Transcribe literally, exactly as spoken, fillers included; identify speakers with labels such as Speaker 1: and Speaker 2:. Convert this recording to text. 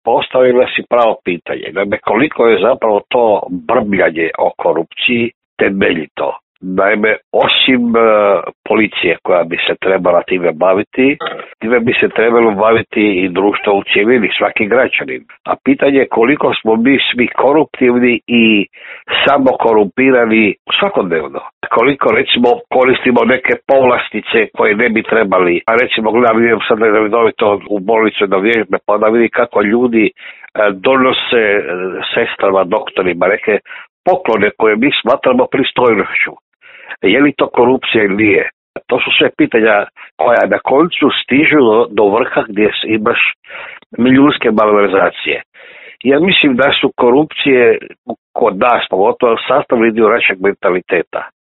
Speaker 1: postavila si pravo pitanje. Naime, koliko je zapravo to brbljanje o korupciji temeljito. Naime, osim uh, policije koja bi se trebala time baviti, time bi se trebalo baviti i društvo u cjelini, svaki građanin. A pitanje je koliko smo mi svi koruptivni i samo korumpirani svakodnevno. Koliko, recimo, koristimo neke povlastice koje ne bi trebali. A recimo, gledam, idem sad redovito u bolnicu na vježbe, pa da vidi kako ljudi uh, donose uh, sestrama, doktorima, neke poklone koje mi smatramo pristojnošću. Je li to korupcija ili nije? To su sve pitanja koja na koncu stižu do, do vrha gdje imaš milijunske malverzacije. Ja mislim da su korupcije kod nas, pogotovo sastavni dio našeg mentaliteta.